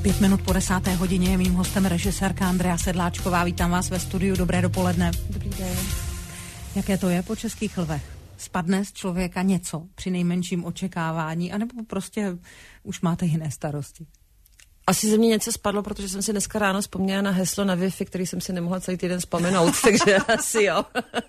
5 minut po 10. hodině je mým hostem režisérka Andrea Sedláčková. Vítám vás ve studiu, dobré dopoledne. Dobrý den. Jaké to je po Českých lvech? Spadne z člověka něco při nejmenším očekávání, anebo prostě už máte jiné starosti? Asi ze mě něco spadlo, protože jsem si dneska ráno vzpomněla na heslo na Wi-Fi, který jsem si nemohla celý týden vzpomenout, takže asi jo.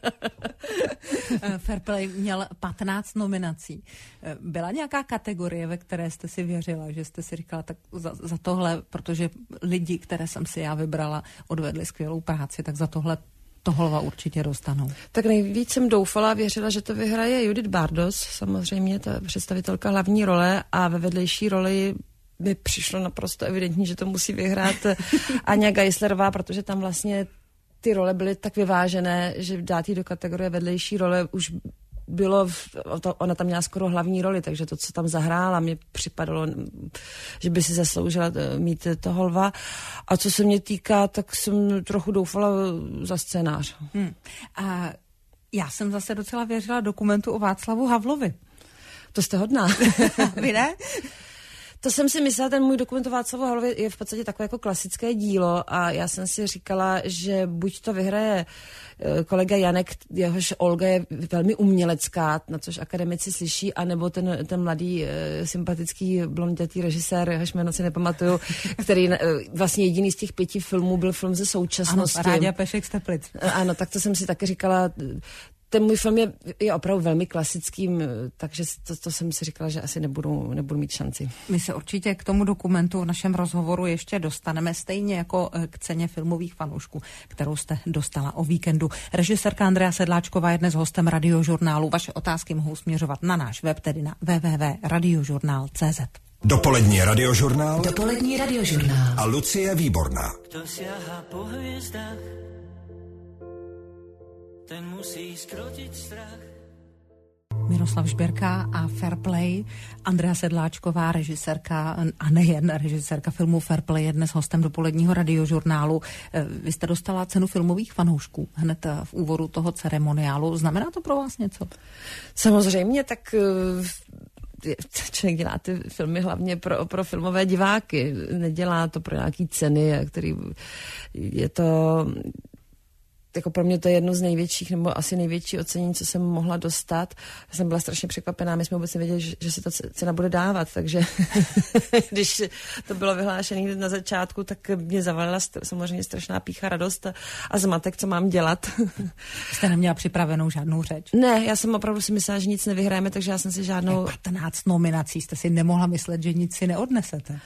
Fairplay měl 15 nominací. Byla nějaká kategorie, ve které jste si věřila, že jste si říkala, tak za tohle, protože lidi, které jsem si já vybrala, odvedli skvělou práci, tak za tohle Lva určitě dostanou. Tak nejvíc jsem doufala a věřila, že to vyhraje Judith Bardos, samozřejmě ta představitelka hlavní role, a ve vedlejší roli mi přišlo naprosto evidentní, že to musí vyhrát Anja Geislerová, protože tam vlastně ty role byly tak vyvážené, že dát jí do kategorie vedlejší role už bylo, ona tam měla skoro hlavní roli, takže to, co tam zahrála, mě připadalo, že by si zasloužila mít toho lva. A co se mě týká, tak jsem trochu doufala za scénář. A já jsem zase docela věřila dokumentu o Václavu Havlovi. To jste hodná. Vy ne? To jsem si myslela, ten můj dokument o Václavu Havlovi je v podstatě takové jako klasické dílo a já jsem si říkala, že buď to vyhraje kolega Janek, jehož Olga je velmi umělecká, na což akademici slyší, anebo ten mladý sympatický blondětý režisér, jehož jméno si nepamatuju, který vlastně jediný z těch 5 filmů byl film ze současnosti. Ano, Ráďa Pešek z Teplic. Ano, tak to jsem si taky říkala. Ten můj film je opravdu velmi klasickým, takže to jsem si říkala, že asi nebudu mít šanci. My se určitě k tomu dokumentu v našem rozhovoru ještě dostaneme, stejně jako k ceně filmových fanoušků, kterou jste dostala o víkendu. Režisérka Andrea Sedláčková je dnes hostem Radiožurnálu. Vaše otázky mohou směřovat na náš web, tedy na www.radiožurnál.cz. Dopolední radiožurnál. Dopolední radiožurnál. A Lucie Výborná. Kto siaha po hviezdách, ten musí skrotiť strach. Miroslav Žběrka a Fairplay. Andrea Sedláčková, režisérka, a nejen režisérka filmu Fairplay, je dnes hostem dopoledního radiožurnálu. Vy jste dostala cenu filmových fanoušků hned v úvodu toho ceremoniálu. Znamená to pro vás něco? Samozřejmě, tak člověk dělá ty filmy hlavně pro filmové diváky. Nedělá to pro nějaký ceny, který je to... Jako pro mě to je jedno z největších, nebo asi největší ocenění, co jsem mohla dostat. Já jsem byla strašně překvapená, my jsme vůbec nevěděli, že se ta cena bude dávat, takže když to bylo vyhlášené na začátku, tak mě zavalila samozřejmě strašná pýcha, radost a zmatek, co mám dělat. Jste neměla připravenou žádnou řeč? Ne, já jsem opravdu si myslela, že nic nevyhrajeme, takže já jsem si žádnou... 15 nominací, jste si nemohla myslet, že nic si neodnesete?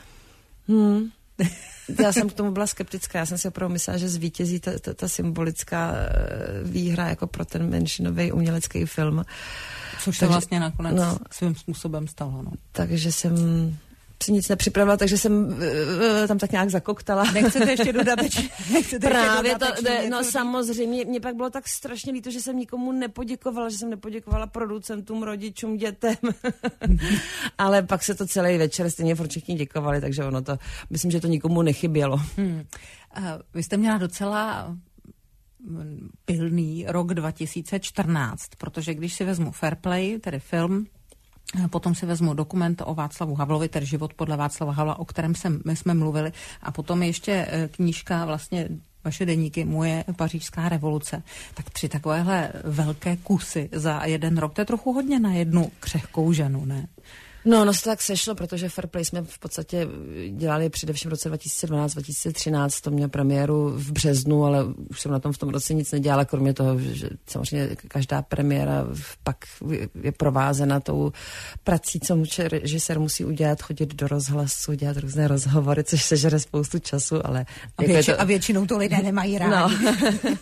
Já jsem k tomu byla skeptická, já jsem si opravdu myslela, že zvítězí ta symbolická výhra jako pro ten menšinový umělecký film. Což se vlastně nakonec svým způsobem stalo. No. Takže jsem si nic nepřipravila, takže jsem tam tak nějak zakoktala. Nechcete ještě dodat? Právě to, no samozřejmě, mě pak bylo tak strašně líto, že jsem nikomu nepoděkovala, že jsem nepoděkovala producentům, rodičům, dětem. Ale pak se to celý večer stejně furt všichni děkovali, takže ono to, myslím, že to nikomu nechybělo. Vy jste měla docela pilný rok 2014, protože když si vezmu Fairplay, tedy film, potom si vezmu dokument o Václavu Havlovi, tedy Život podle Václava Havla, o kterém my jsme mluvili, a potom ještě knížka, vlastně vaše deníky, Moje pařížská revoluce. Tak 3 takovéhle velké kusy za jeden rok, to je trochu hodně na jednu křehkou ženu, ne? No se tak sešlo, protože Fairplay jsme v podstatě dělali především v roce 2012-2013, to měl premiéru v březnu, ale už jsem na tom v tom roce nic nedělala, kromě toho, že samozřejmě každá premiéra pak je provázena tou prací, co režisér musí udělat, chodit do rozhlasu, dělat různé rozhovory, což sežere spoustu času, ale... A většinou to lidé nemají rádi. No.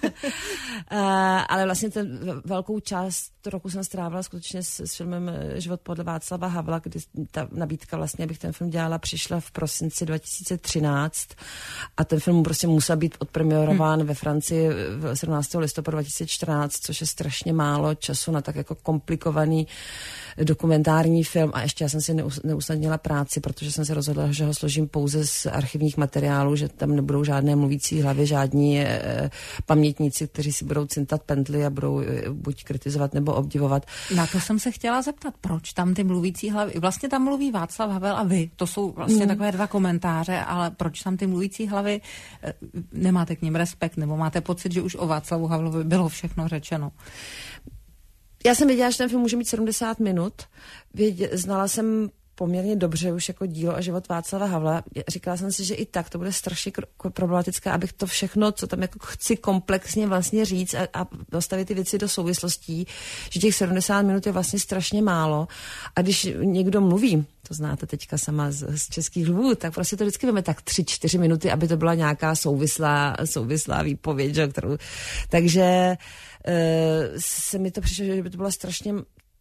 Ale vlastně velkou část roku jsem strávila skutečně s filmem Život podle Václava Havla, kdy ta nabídka vlastně, abych ten film dělala, přišla v prosinci 2013 a ten film prostě musel být odpremierován ve Francii 17. listopadu 2014, což je strašně málo času na tak jako komplikovaný dokumentární film a ještě já jsem si neusnadnila práci, protože jsem se rozhodla, že ho složím pouze z archivních materiálů, že tam nebudou žádné mluvící hlavy, žádní pamětníci, kteří si budou cintat pendly a budou buď kritizovat nebo obdivovat. Na to jsem se chtěla zeptat, proč tam ty mluvící hlavy? vlastně tam mluví Václav Havel a vy. To jsou vlastně takové dva komentáře, ale proč tam ty mluvící hlavy? Nemáte k nim respekt, nebo máte pocit, že už o Václavu Havlovi bylo všechno řečeno? Já jsem věděla, že ten film může mít 70 minut. Znala jsem poměrně dobře už jako dílo a život Václava Havla. Říkala jsem si, že i tak to bude strašně problematické, abych to všechno, co tam jako chci komplexně vlastně říct a dostavit ty věci do souvislostí, že těch 70 minut je vlastně strašně málo. A když někdo mluví, to znáte teďka sama z Českých lvů, tak prostě to vždycky veme tak 3-4 minuty, aby to byla nějaká souvislá výpověď, že, kterou... Takže se mi to přišlo, že by to byla strašně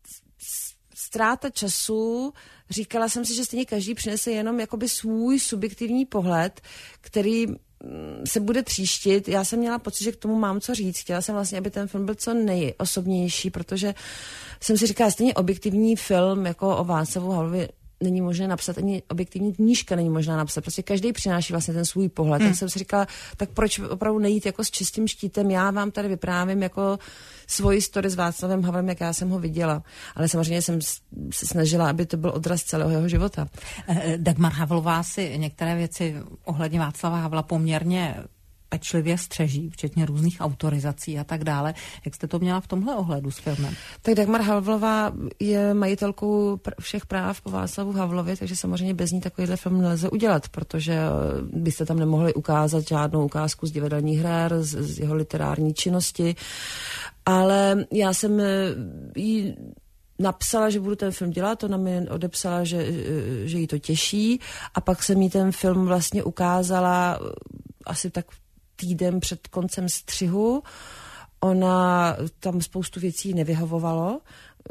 ztráta času. Říkala jsem si, že stejně každý přinese jenom jakoby svůj subjektivní pohled, který se bude tříštit. Já jsem měla pocit, že k tomu mám co říct. Chtěla jsem vlastně, aby ten film byl co nejosobnější, protože jsem si říkala, stejně objektivní film jako o Václavu Havlovi není možné napsat, ani objektivní knížka není možná napsat. Prostě každý přináší vlastně ten svůj pohled. Tak jsem si říkala, tak proč opravdu nejít jako s čistým štítem? Já vám tady vyprávím jako svoji story s Václavem Havlem, jak já jsem ho viděla. Ale samozřejmě jsem se snažila, aby to byl odraz celého jeho života. Dagmar Havlová si některé věci ohledně Václava Havla poměrně pečlivě střeží, včetně různých autorizací a tak dále. Jak jste to měla v tomhle ohledu s filmem? Tak Dagmar Havlová je majitelkou všech práv po Václavu Havlovi, takže samozřejmě bez ní takovýhle film nelze udělat, protože byste tam nemohli ukázat žádnou ukázku z divadelních her, z jeho literární činnosti. Ale já jsem jí napsala, že budu ten film dělat, ona mi odepsala, že jí to těší a pak jsem jí ten film vlastně ukázala asi tak týden před koncem střihu. Ona tam spoustu věcí nevyhovovalo.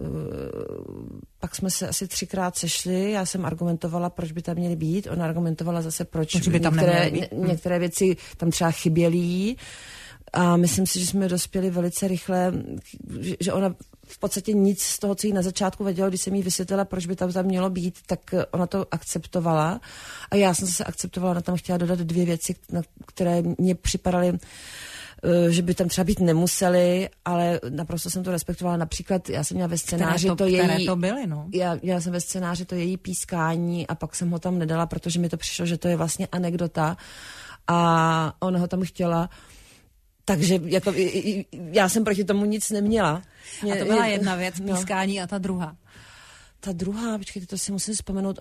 Pak jsme se asi 3krát sešli, já jsem argumentovala, proč by tam měly být, ona argumentovala zase, proč by tam některé věci tam třeba chyběly. A myslím si, že jsme dospěli velice rychle, že ona v podstatě nic z toho, co jí na začátku vadilo, když jsem jí vysvětlila, proč by tam mělo být, tak ona to akceptovala. A já jsem se akceptovala, ona tam chtěla dodat 2 věci, které mně připadaly, že by tam třeba být nemuseli, ale naprosto jsem to respektovala. Například já jsem měla ve scénáři já jsem ve scénáři to její pískání a pak jsem ho tam nedala, protože mi to přišlo, že to je vlastně anekdota a ona ho tam chtěla. Takže jako, já jsem proti tomu nic neměla. A to byla jedna věc, pískání a ta druhá. Ta druhá, počkejte, to si musím vzpomenout.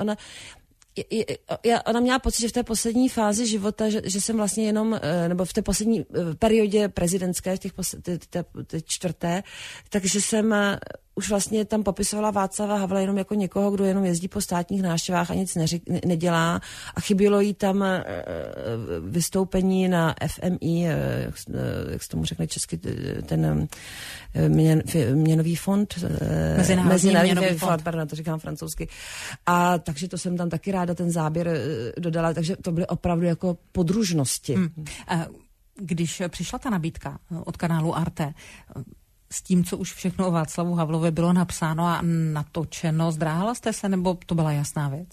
Ona měla pocit, že v té poslední fázi života, že jsem vlastně jenom, nebo v té poslední periodě prezidentské, v té 4., takže jsem už vlastně tam popisovala Václava Havla jenom jako někoho, kdo jenom jezdí po státních návštěvách a nic nedělá a chybělo jí tam vystoupení na FMI, jak se tomu řekne česky, ten měnový fond, Mezinárodní fond, pardon, to říkám francouzsky. A takže to jsem tam taky ráda ten záběr dodala, takže to byly opravdu jako podružnosti. Když přišla ta nabídka od kanálu Arte, s tím, co už všechno o Václavu Havlovi bylo napsáno a natočeno, zdráhala jste se, nebo to byla jasná věc?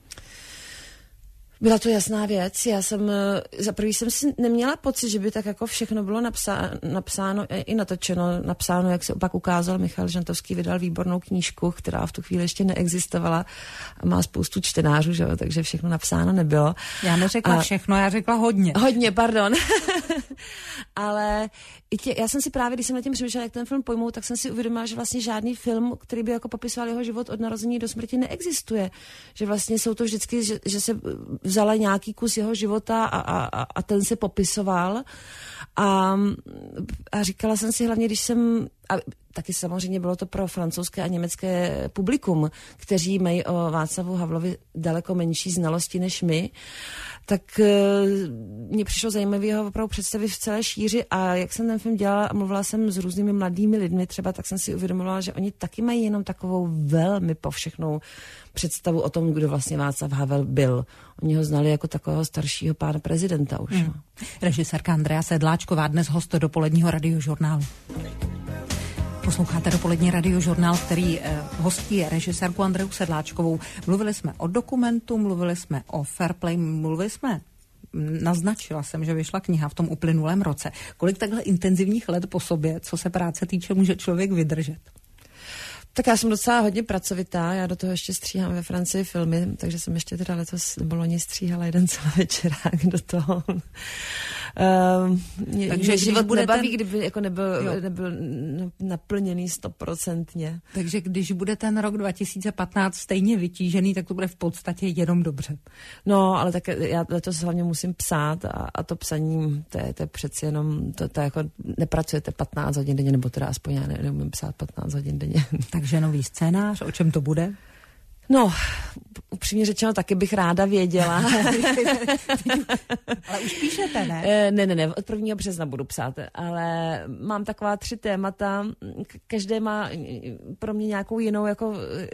Byla to jasná věc. Já jsem, za prvý jsem si neměla pocit, že by tak jako všechno bylo napsáno i natočeno. Napsáno, jak se opak ukázal, Michal Žantovský vydal výbornou knížku, která v tu chvíli ještě neexistovala a má spoustu čtenářů, že? Takže všechno napsáno nebylo. Já neřekla všechno, já řekla hodně. Hodně, pardon. Ale já jsem si právě, když jsem nad tím přemýšlela, jak ten film pojmout, tak jsem si uvědomila, že vlastně žádný film, který by jako popisoval jeho život od narození do smrti, neexistuje. Že vlastně jsou to vždycky, že se vzala nějaký kus jeho života a ten se popisoval. A říkala jsem si hlavně, když jsem... A taky samozřejmě bylo to pro francouzské a německé publikum, kteří mají o Václavu Havlovi daleko menší znalosti než my, tak mně přišlo zajímavé ho opravdu představit v celé šíři a jak jsem ten film dělala a mluvila jsem s různými mladými lidmi třeba, tak jsem si uvědomila, že oni taky mají jenom takovou velmi povšechnou představu o tom, kdo vlastně Václav Havel byl. Oni ho znali jako takového staršího pána prezidenta už. Režisérka Andrea Sedláčková, dnes host dopoledního radiožurnálu. Posloucháte dopolední radiožurnál, který hostí režisérku Andreu Sedláčkovou. Mluvili jsme o dokumentu, mluvili jsme o Fair Play, naznačila jsem, že vyšla kniha v tom uplynulém roce. Kolik takhle intenzivních let po sobě, co se práce týče, může člověk vydržet? Tak já jsem docela hodně pracovitá, já do toho ještě stříhám ve Francii filmy, takže jsem ještě teda letos nebo loni stříhala jeden celovečerák do toho. Takže život bude nebaví, kdyby jako nebyl naplněný 100%. Takže když bude ten rok 2015 stejně vytížený, tak to bude v podstatě jenom dobře. No, ale tak já letos hlavně musím psát a to psaní, to je přeci jenom, to jako nepracujete 15 hodin denně, nebo teda aspoň já neumím psát 15 hodin denně. Takže nový scénář, o čem to bude? No, upřímně řečeno, taky bych ráda věděla. Ale už píšete, ne? Ne, od 1. března budu psát, ale mám taková 3 témata, každé má pro mě nějakou jinou, jako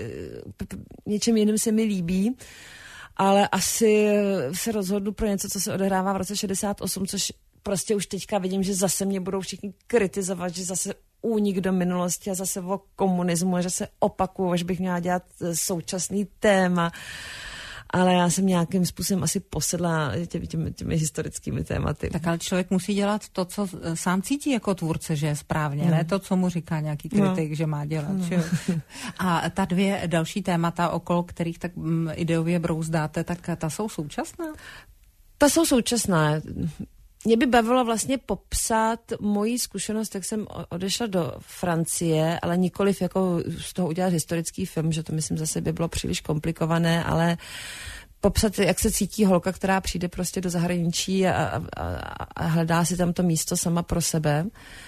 něčem jiným se mi líbí, ale asi se rozhodnu pro něco, co se odehrává v roce 68, což prostě už teďka vidím, že zase mě budou všichni kritizovat, že zase únik do minulosti a zase o komunismu, že se opakuju, že bych měla dělat současný téma. Ale já jsem nějakým způsobem asi posedla těmi historickými tématy. Tak ale člověk musí dělat to, co sám cítí jako tvůrce, že je správně, ne to, co mu říká nějaký kritik, že má dělat. Že? A ta 2 další témata, okolo kterých tak ideově brouzdáte, tak ta jsou současná? Ta jsou současná. Mě by bavilo vlastně popsat moji zkušenost, jak jsem odešla do Francie, ale nikoliv jako z toho udělat historický film, že to myslím zase by bylo příliš komplikované, ale popsat, jak se cítí holka, která přijde prostě do zahraničí a hledá si tam to místo sama pro sebe.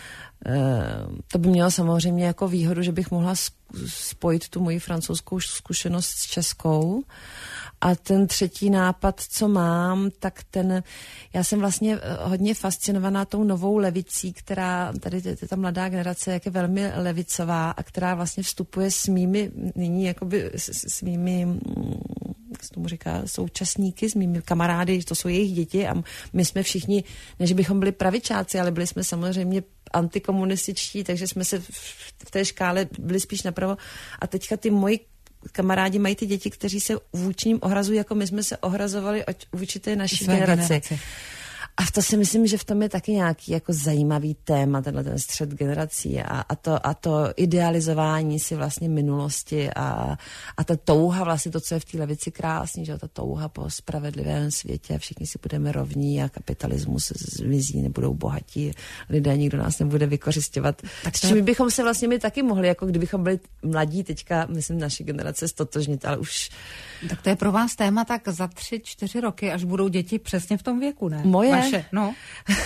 To by mělo samozřejmě jako výhodu, že bych mohla spojit tu moji francouzskou zkušenost s českou. A ten 3. nápad, co mám, tak já jsem vlastně hodně fascinovaná tou novou levicí, která, tady ta mladá generace, jak je velmi levicová a která vlastně vstupuje s mými, nyní jakoby s mými, jak se tomu říká, současníky, s mými kamarády, to jsou jejich děti a my jsme všichni, než bychom byli pravičáci, ale byli jsme samozřejmě antikomunističtí, takže jsme se v té škále byli spíš napravo a teďka ty moji kamarádi mají ty děti, kteří se vůči ním ohrazují, jako my jsme se ohrazovali vůči té naší generaci. A to si myslím, že v tom je taky nějaký jako zajímavý téma, ten střed generací a to idealizování si vlastně minulosti a ta touha vlastně to, co je v té levici krásný, že ta touha po spravedlivém světě, všichni si budeme rovní a kapitalismus zmizí, nebudou bohatí lidé, nikdo nás nebude vykořisťovat. Tak s čím bychom se vlastně my taky mohli, jako kdybychom byli mladí teďka, myslím, naší generace stotožnit, ale už... Tak to je pro vás téma tak za 3-4 roky, až budou děti přesně v tom věku, ne? Moje? Vaše, no.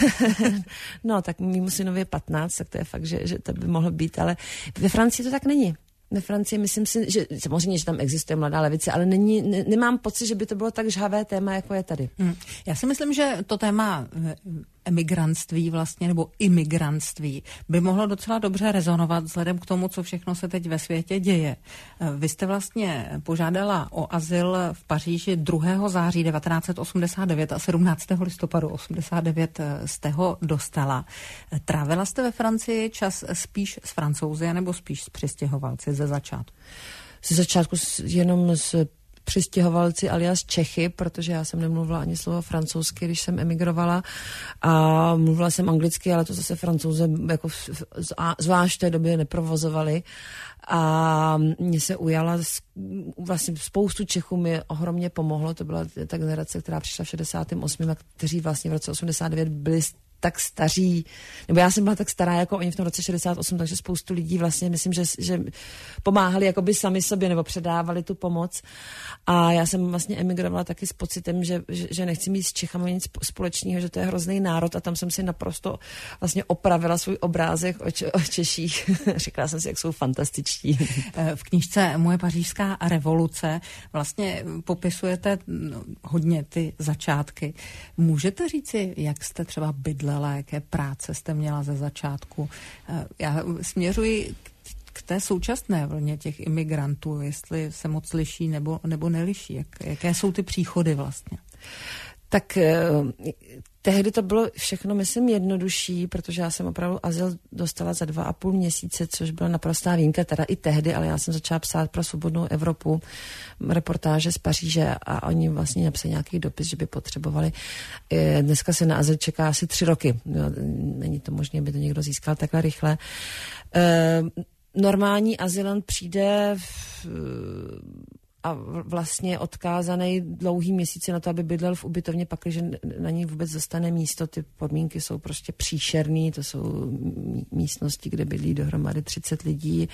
No, tak mýmu synovi je 15, tak to je fakt, že to by mohlo být, ale ve Francii to tak není. Ve Francii myslím si, že samozřejmě, že tam existuje mladá levice, ale nemám pocit, že by to bylo tak žhavé téma, jako je tady. Já si myslím, že to téma emigrantství vlastně, nebo imigrantství by mohlo docela dobře rezonovat vzhledem k tomu, co všechno se teď ve světě děje. Vy jste vlastně požádala o azyl v Paříži 2. září 1989 a 17. listopadu 89 jste ho dostala. Trávila jste ve Francii čas spíš s Francouzi nebo spíš s přistěhovalci ze začátku? Ze začátku jenom s přistěhovalci alias Čechy, protože já jsem nemluvila ani slovo francouzsky, když jsem emigrovala a mluvila jsem anglicky, ale to zase Francouze jako zvlášť v té době neprovozovali a mně se ujala vlastně spoustu Čechů mi ohromně pomohlo, to byla ta generace, která přišla v 68. a kteří vlastně v roce 89 byli tak staří, nebo já jsem byla tak stará jako oni v tom roce 68, takže spoustu lidí vlastně myslím, že pomáhali jakoby sami sobě nebo předávali tu pomoc a já jsem vlastně emigrovala taky s pocitem, že nechci mít s Čechami nic společného, že to je hrozný národ a tam jsem si naprosto vlastně opravila svůj obrázek o Češích. Říkala jsem si, jak jsou fantastičtí. V knížce Moje pařížská revoluce vlastně popisujete hodně ty začátky. Můžete říci, jak jste třeba bydlela, jaké práce jste měla ze začátku? Já směřuji k té současné vlně těch imigrantů, jestli se moc liší nebo neliší. Jaké jsou ty příchody vlastně? Tak tehdy to bylo všechno, myslím, jednodušší, protože já jsem opravdu azyl dostala za 2,5 měsíce, což byla naprostá výjimka, teda i tehdy, ale já jsem začala psát pro Svobodnou Evropu reportáže z Paříže a oni vlastně napsali nějaký dopis, že by potřebovali. Dneska se na azyl čeká asi 3 roky. Není to možné, aby to někdo získal takhle rychle. normální azylant přijde a vlastně odkázaný dlouhý měsíce na to, aby bydlel v ubytovně, pakliže na něj vůbec dostane místo. Ty podmínky jsou prostě příšerný, to jsou místnosti, kde bydlí dohromady 30 lidí.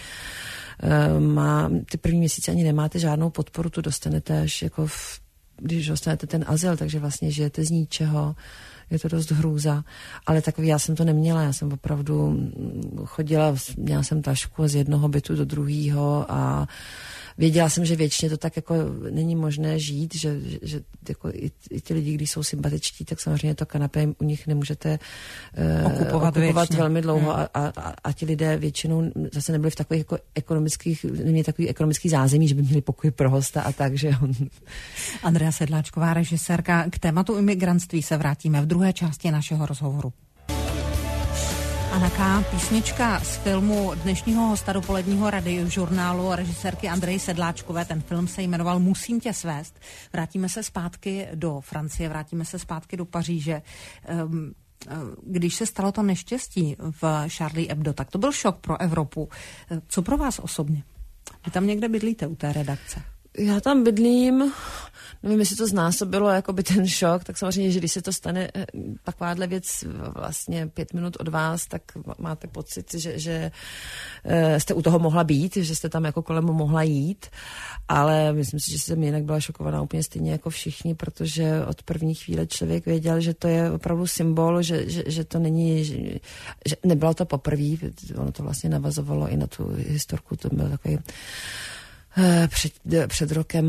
Ty první měsíce ani nemáte žádnou podporu, tu dostanete až jako když dostanete ten azyl, takže vlastně žijete z ničeho. Je to dost hrůza, ale takový já jsem to neměla, já jsem opravdu chodila, měla jsem tašku z jednoho bytu do druhého a věděla jsem, že věčně to tak jako není možné žít, že jako i ti lidi, když jsou sympatičtí, tak samozřejmě to kanapé u nich nemůžete okupovat velmi dlouho a ti lidé většinou zase nebyli v takových jako neměli takový ekonomický zázemí, že by měli pokoj pro hosta a tak, že Andrea Sedláčková, režisérka. K tématu imigrantství se vrátíme v druhé části našeho rozhovoru. Anna K., písnička z filmu dnešního hosta dopoledního radiožurnálu režisérky Andreji Sedláčkové. Ten film se jmenoval Musím tě svést. Vrátíme se zpátky do Francie, vrátíme se zpátky do Paříže. Když se stalo to neštěstí v Charlie Hebdo, tak to byl šok pro Evropu. Co pro vás osobně? Vy tam někde bydlíte u té redakce? Já tam bydlím, nevím, jestli to znásobilo jakoby ten šok, tak samozřejmě, že když se to stane takováhle věc vlastně 5 minut od vás, tak máte pocit, že jste u toho mohla být, že jste tam jako kolem mohla jít, ale myslím si, že jsem jinak byla šokovaná úplně stejně jako všichni, protože od první chvíle člověk věděl, že to je opravdu symbol, že to není, že nebylo to poprvé, ono to vlastně navazovalo i na tu historku, to byl takový před rokem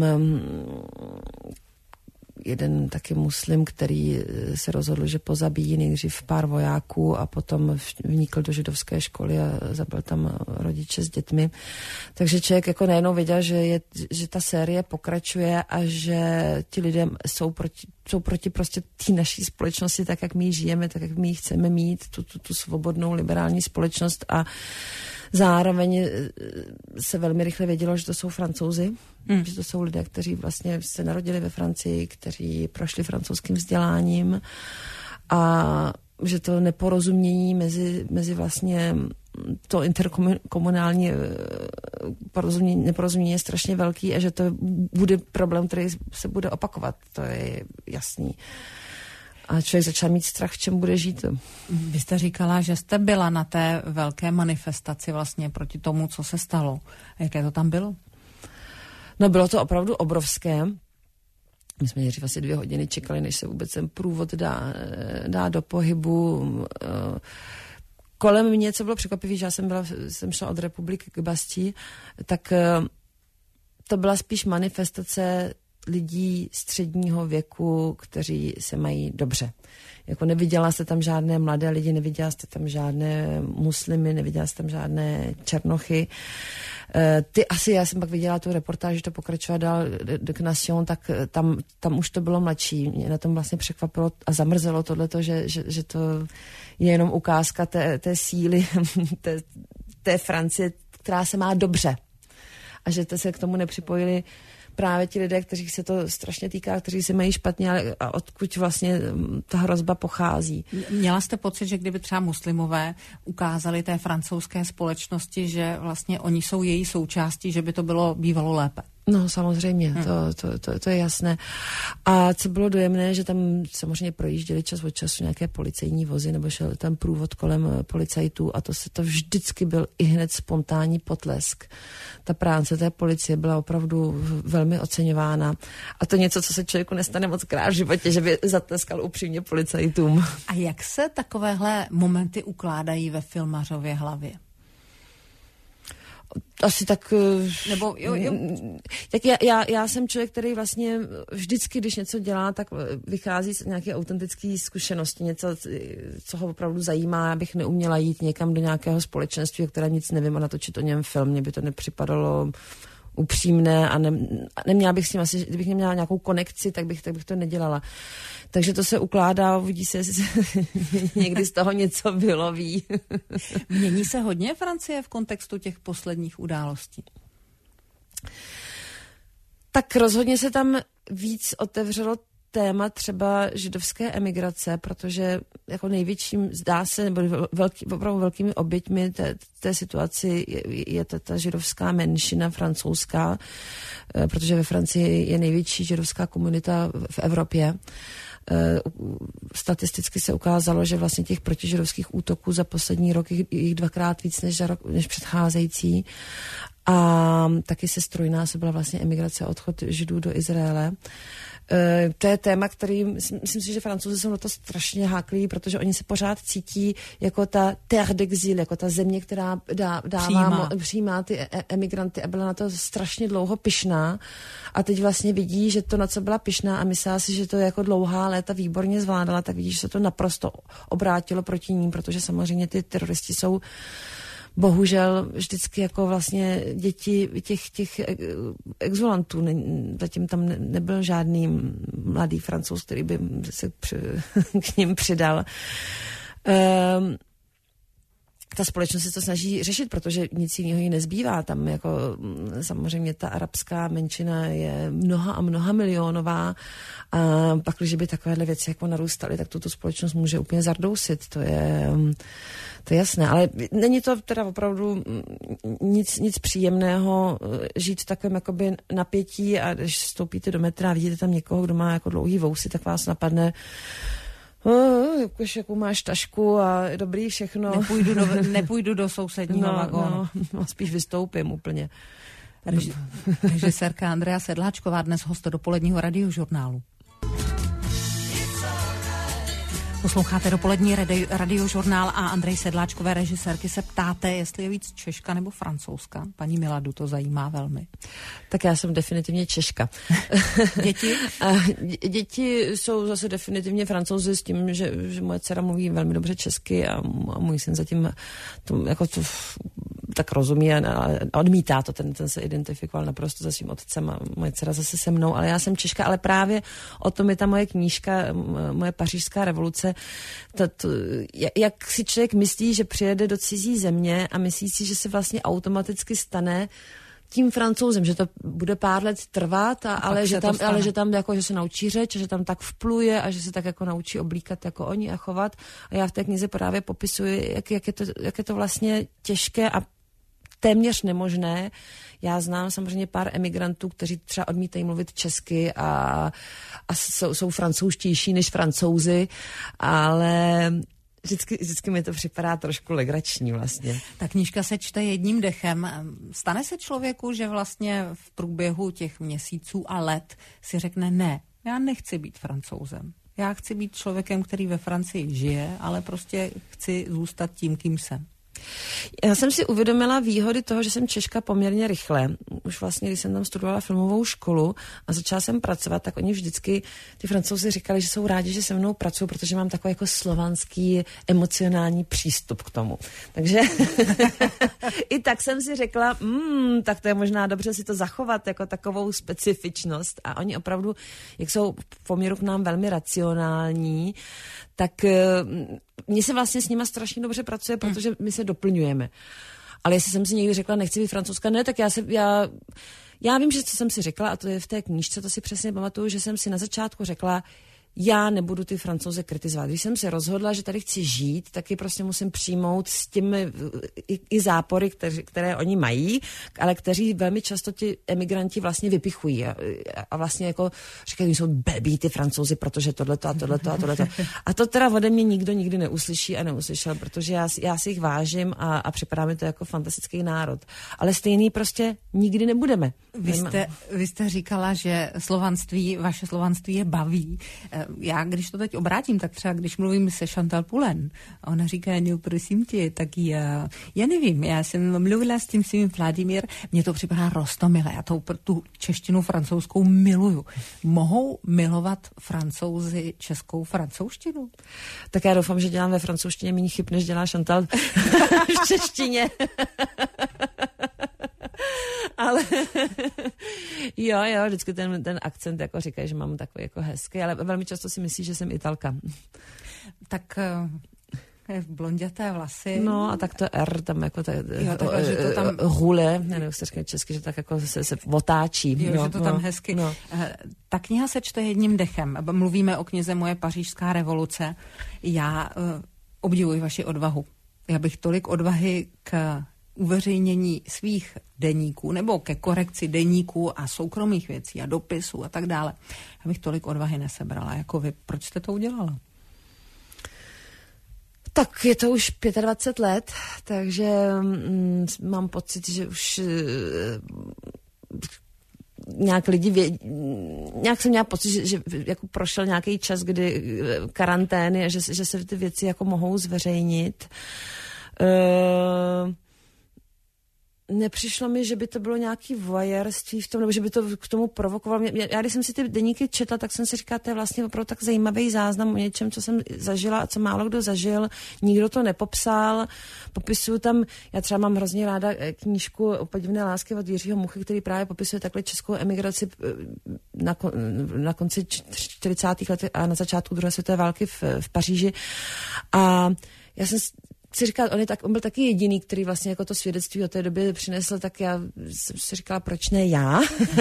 jeden taky muslim, který se rozhodl, že pozabíjí nejdřív pár vojáků a potom vnikl do židovské školy a zabil tam rodiče s dětmi. Takže člověk jako najednou věděl, že ta série pokračuje a že ti lidé jsou proti prostě té naší společnosti, tak jak my ji žijeme, tak jak my ji chceme mít, tu svobodnou liberální společnost a zároveň se velmi rychle vědělo, že to jsou Francouzi, že to jsou lidé, kteří vlastně se narodili ve Francii, kteří prošli francouzským vzděláním a že to neporozumění mezi vlastně to interkomunální neporozumění je strašně velký a že to bude problém, který se bude opakovat, to je jasný. A člověk začal mít strach, v čem bude žít. Vy jste říkala, že jste byla na té velké manifestaci vlastně proti tomu, co se stalo. A jaké to tam bylo? No bylo to opravdu obrovské. My jsme nejdřív asi 2 hodiny čekali, než se vůbec ten průvod dá do pohybu. Kolem mě, co bylo překvapivé, že já jsem šla od Republiky k Bastille, tak to byla spíš manifestace lidí středního věku, kteří se mají dobře. Jako neviděla jste tam žádné mladé lidi, neviděla jste tam žádné muslimy, neviděla jste tam žádné černochy. Já jsem pak viděla tu reportáž, že to pokračovalo dál k Nation, tak tam už to bylo mladší. Mě na tom vlastně překvapilo a zamrzelo tohleto, že to je jenom ukázka té síly té Francie, která se má dobře. A že se k tomu nepřipojili právě ti lidé, kteří se to strašně týká, kteří se mají špatně, a odkud vlastně ta hrozba pochází. Měla jste pocit, že kdyby třeba muslimové ukázali té francouzské společnosti, že vlastně oni jsou její součástí, že by to bylo bývalo lépe? No samozřejmě, to je jasné. A co bylo dojemné, že tam samozřejmě projížděli čas od času nějaké policejní vozy, nebo šel tam průvod kolem policajtů a to vždycky byl i hned spontánní potlesk. Ta práce té policie byla opravdu velmi oceňována. A to něco, co se člověku nestane moc krát v životě, že by zatleskal upřímně policajtům. A jak se takovéhle momenty ukládají ve filmařově hlavě? Asi tak... Nebo jo. Tak já jsem člověk, který vlastně vždycky, když něco dělá, tak vychází z nějaké autentické zkušenosti, něco, co ho opravdu zajímá, abych neuměla jít někam do nějakého společenství, o kterém nic nevím, a natočit o něm film. Mně by to nepřipadalo upřímné a neměla bych s tím asi, kdybych neměla nějakou konekci, tak bych to nedělala. Takže to se ukládá, uvidí se, jestli se někdy z toho něco vyloví. Mění se hodně Francie v kontextu těch posledních událostí? Tak rozhodně se tam víc otevřelo téma třeba židovské emigrace, protože jako největším, zdá se, nebo opravdu velkými oběťmi té situaci je ta židovská menšina francouzská, protože ve Francii je největší židovská komunita v Evropě. Statisticky se ukázalo, že vlastně těch protižidovských útoků za poslední rok jich 2x víc než předcházející. A taky se strojnásobila vlastně emigrace a odchod Židů do Izraele. To je téma, který, myslím si, že Francouzi jsou na to strašně háklí, protože oni se pořád cítí jako ta terre d'exil, jako ta země, která přijímá ty emigranty a byla na to strašně dlouho pyšná. A teď vlastně vidí, že to, na co byla pyšná a myslela si, že to jako dlouhá léta výborně zvládala, tak vidí, že se to naprosto obrátilo proti ním, protože samozřejmě ty teroristi jsou bohužel vždycky jako vlastně děti těch exulantů. Zatím tam nebyl žádný mladý Francouz, který by se k ním přidal. Ta společnost se to snaží řešit, protože nic jiného jí nezbývá. Tam jako samozřejmě ta arabská menšina je mnoha a mnoha milionová a pak, když by takovéhle věci jako narůstaly, tak tuto společnost může úplně zardousit. To je jasné, ale není to teda opravdu nic příjemného žít v takovém jakoby napětí a když vstoupíte do metra a vidíte tam někoho, kdo má jako dlouhý vousy, tak vás napadne jakou máš tašku a dobrý všechno. Nepůjdu do sousedního vagónu. No, spíš vystoupím úplně. Režisérka Andrea Sedláčková, dnes host dopoledního radiožurnálu. Posloucháte dopolední radiožurnál a Andrej Sedláčkové režisérky se ptáte, jestli je víc Češka nebo Francouzska. Paní Miladu to zajímá velmi. Tak já jsem definitivně Češka. Děti? Děti jsou zase definitivně Francouzi s tím, že moje dcera mluví velmi dobře česky a můj syn zatím to tak rozumí a odmítá to, ten se identifikoval naprosto se svým otcem a moje dcera zase se mnou, ale já jsem Češka, ale právě o tom je ta moje knížka, moje pařížská revoluce, jak si člověk myslí, že přijede do cizí země a myslí si, že se vlastně automaticky stane tím Francouzem, že to bude pár let trvat, ale že tam jako, že se naučí řeč, že tam tak vpluje a že se tak jako naučí oblíkat jako oni a chovat. A já v té knize právě popisuji, jak je to vlastně těžké a téměř nemožné. Já znám samozřejmě pár emigrantů, kteří třeba odmítají mluvit česky a jsou francouzštější než Francouzi, ale vždycky mi to připadá trošku legrační vlastně. Ta knížka se čte jedním dechem. Stane se člověku, že vlastně v průběhu těch měsíců a let si řekne ne, já nechci být Francouzem. Já chci být člověkem, který ve Francii žije, ale prostě chci zůstat tím, kým jsem. Já jsem si uvědomila výhody toho, že jsem Češka poměrně rychle. Už vlastně, když jsem tam studovala filmovou školu a začala jsem pracovat, tak oni vždycky, ty Francouzi říkali, že jsou rádi, že se mnou pracují, protože mám takový jako slovanský emocionální přístup k tomu. Takže i tak jsem si řekla, tak to je možná dobře si to zachovat jako takovou specifičnost. A oni opravdu, jak jsou v poměru k nám velmi racionální, tak mně se vlastně s nima strašně dobře pracuje, protože my se doplňujeme. Ale jestli jsem si někdy řekla, nechci být Francouzka, ne, tak já vím, že co jsem si řekla, a to je v té knížce, to si přesně pamatuju, že jsem si na začátku řekla, já nebudu ty Francouze kritizovat. Když jsem se rozhodla, že tady chci žít, tak je prostě musím přijmout s těmi i zápory, které oni mají, ale kteří velmi často ti emigranti vlastně vypichují a vlastně jako říkají, že jsou blbí ty Francouzi, protože tohleto a tohleto a tohleto. A to teda ode mě nikdo nikdy neuslyší a neuslyšel, protože já si jich vážím a připadá mi to jako fantastický národ. Ale stejný prostě nikdy nebudeme. Vy jste říkala, že vaše slovanství je baví. Já, když to teď obrátím, tak třeba když mluvím se Chantal Poulen, a ona říká, no prosím tě, tak já nevím, já jsem mluvila s tím svým Vladimír, mně to připadá roztomilé, já tu češtinu francouzskou miluju. Mohou milovat Francouzi českou francouzštinu? Tak já doufám, že dělám ve francouzštině méně chyb, než dělá Chantal v češtině. Ale jo, vždycky ten akcent jako říkají, že mám takový jako hezký, ale velmi často si myslí, že jsem Italka. Tak blonděté vlasy. No a tak to R tam jako že to tam hule, já nevím, jak se říká česky, že tak jako se otáčí. Jo, že to tam hezky. No. Ta kniha se čte jedním dechem. Mluvíme o knize Moje pařížská revoluce. Já obdivuji vaši odvahu. Já bych tolik odvahy k uveřejnění svých deníků nebo ke korekci deníků a soukromých věcí a dopisů a tak dále. Já bych tolik odvahy nesebrala jako vy. Proč jste to udělala? Tak je to už 25 let, takže mám pocit, že už nějak lidi nějak jsem měla pocit, že jako prošel nějaký čas, kdy karantény a že se ty věci jako mohou zveřejnit. Nepřišlo mi, že by to bylo nějaký voyeurství v tom, nebo že by to k tomu provokovalo. Já když jsem si ty deníky četla, tak jsem si říkala, to je vlastně opravdu tak zajímavý záznam o něčem, co jsem zažila a co málo kdo zažil. Nikdo to nepopsal. Popisuju tam, já třeba mám hrozně ráda knížku O podivné lásky od Jiřího Muchy, který právě popisuje takhle českou emigraci na konci 40. let a na začátku druhé světové války v Paříži. A já jsem si říkala, on byl taky jediný, který vlastně jako to svědectví o té době přinesl, tak já jsem si říkala, proč ne já?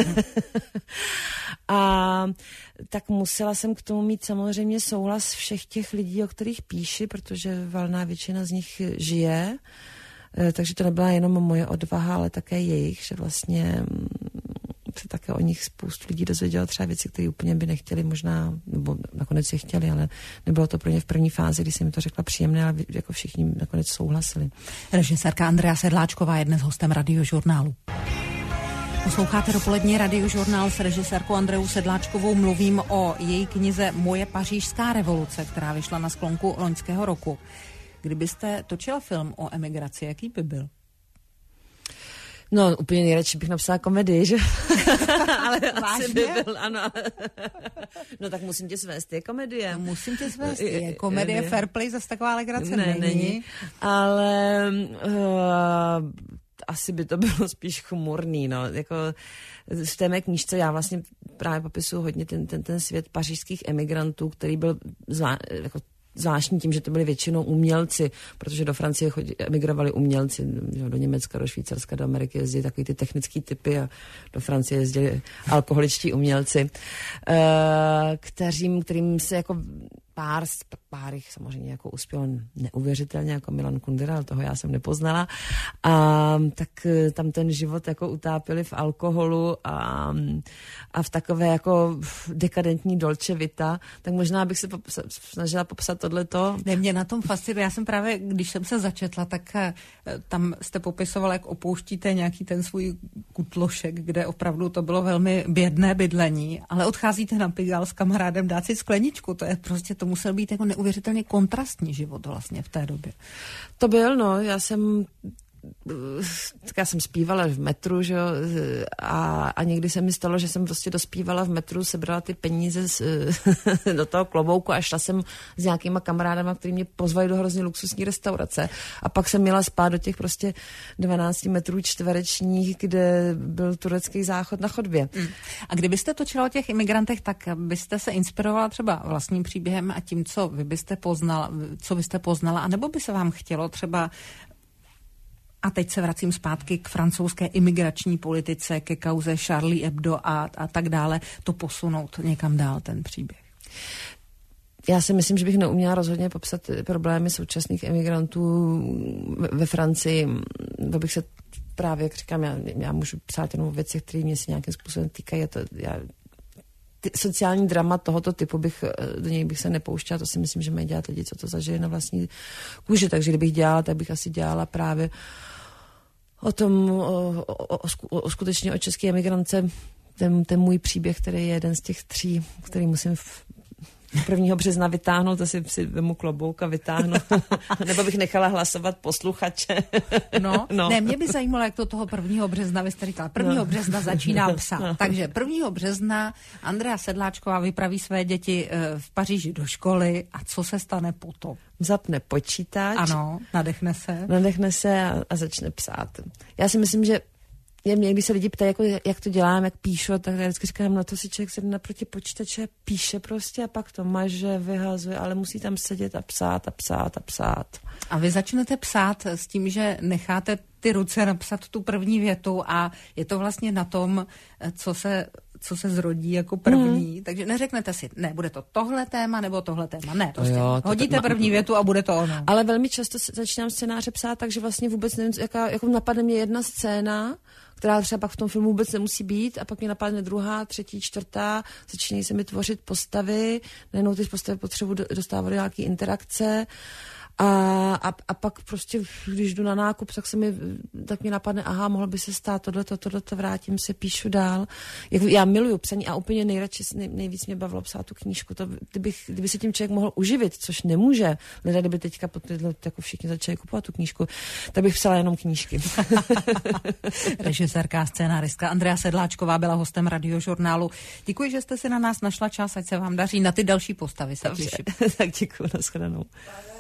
A tak musela jsem k tomu mít samozřejmě souhlas všech těch lidí, o kterých píši, protože valná většina z nich žije, takže to nebyla jenom moje odvaha, ale také jejich, že vlastně se také o nich spoustu lidí dozvědělo třeba věci, které úplně by nechtěli možná, nebo nakonec je chtěli, ale nebylo to pro ně v první fázi, když jsem mi to řekla příjemné, ale jako všichni nakonec souhlasili. Režisérka Andrea Sedláčková je dnes hostem Radiožurnálu. Posloucháte dopolední Radiožurnál s režisérkou Andreou Sedláčkovou. Mluvím o její knize Moje pařížská revoluce, která vyšla na sklonku loňského roku. Kdybyste točila film o emigraci, jaký by byl? No, úplně nejradši bych napsala komedii, že? Ale vážně? Asi by byl, ano. No tak musím tě svést, je komedie. No, musím tě svést, je komedie, fair play, zase taková legrace není. Ale asi by to bylo spíš chmurný, no. Jako v té mé knížce já vlastně právě popisuju hodně ten svět pařížských emigrantů, který byl zvláštní tím, že to byli většinou umělci, protože do Francie emigrovali umělci, do Německa, do Švýcarska, do Ameriky jezdili takový ty technický typy a do Francie jezdili alkoholičtí umělci, kterým se jako pár jich samozřejmě jako uspělo neuvěřitelně, jako Milan Kundera, ale toho já jsem nepoznala. A tak tam ten život jako utápili v alkoholu a v takové jako dekadentní dolce vita, tak možná bych se snažila popsat tohleto. Ne, mě na tom fascinuje. Já jsem právě, když jsem se začetla, tak tam jste popisovala, jak opouštíte nějaký ten svůj kutlošek, kde opravdu to bylo velmi bědné bydlení, ale odcházíte na Pigalle s kamarádem dát si skleničku. To je prostě, to musel být jako neuvěřitelně kontrastní život vlastně v té době. To byl, no, já jsem zpívala v metru, že jo, a někdy se mi stalo, že jsem prostě dospívala v metru, sebrala ty peníze do toho klobouku a šla jsem s nějakýma kamarádama, který mě pozvali do hrozně luxusní restaurace a pak jsem měla spát do těch prostě 12 metrů čtverečních, kde byl turecký záchod na chodbě. A kdybyste točila o těch imigrantech, tak byste se inspirovala třeba vlastním příběhem a tím, co byste poznala, anebo by se vám chtělo třeba. A teď se vracím zpátky k francouzské imigrační politice, ke kauze Charlie Hebdo a tak dále, to posunout někam dál ten příběh. Já si myslím, že bych neuměla rozhodně popsat problémy současných imigrantů ve Francii. To bych se právě, jak říkám, já můžu psát jenom o věcech, které mě si nějakým způsobem týkají. Sociální drama tohoto typu do něj bych se nepouštěla, to si myslím, že mají dělat lidi, co to zažili na vlastní kůži, takže kdybych dělala, tak bych asi dělala právě o tom, skutečně o české emigrance, ten můj příběh, který je jeden z těch 3, který musím 1. března vytáhnout, to si vemu klobouk a vytáhnu. Nebo bych nechala hlasovat posluchače. No. Ne, mě by zajímalo, jak to toho 1. března, vy jste říkala, 1. března začínám psát. Takže 1. března Andrea Sedláčková vypraví své děti v Paříži do školy a co se stane potom? Zapne počítač. Ano, nadechne se a začne psát. Já si myslím, že Mě, když se lidi ptají, jako, jak to dělám, jak píšu, tak já vždycky říkám, to si člověk sedne naproti počítače, píše prostě a pak to maže, vyhazuje, ale musí tam sedět a psát. A vy začnete psát s tím, že necháte ty ruce napsat tu první větu a je to vlastně na tom, co se zrodí jako první. Takže neřeknete si, ne, bude to tohle téma nebo tohle téma. Ne, prostě hodíte první větu a bude to ono. Ale velmi často začínám scénáře psát, takže vlastně vůbec nevím, jako napadne mě jedna scéna, která třeba pak v tom filmu vůbec nemusí být a pak mě napadne druhá, třetí, čtvrtá, začínají se mi tvořit postavy, najednou ty postavy potřebuji dostávat do nějaký interakce a pak prostě, když jdu na nákup, tak mi napadne, aha, mohlo by se stát tohleto, vrátím se, píšu dál. Já miluju psaní a úplně nejvíc mě bavilo psát tu knížku. Kdyby se tím člověk mohl uživit, což nemůže, lidé, kdyby teďka jako všichni začali kupovat tu knížku, tak bych psala jenom knížky. Režisérka a scénáristka Andrea Sedláčková byla hostem Radiožurnálu. Děkuji, že jste si na nás našla čas, ať se vám daří. Na ty další postavy se těším. Tak děkuji, nashledanou.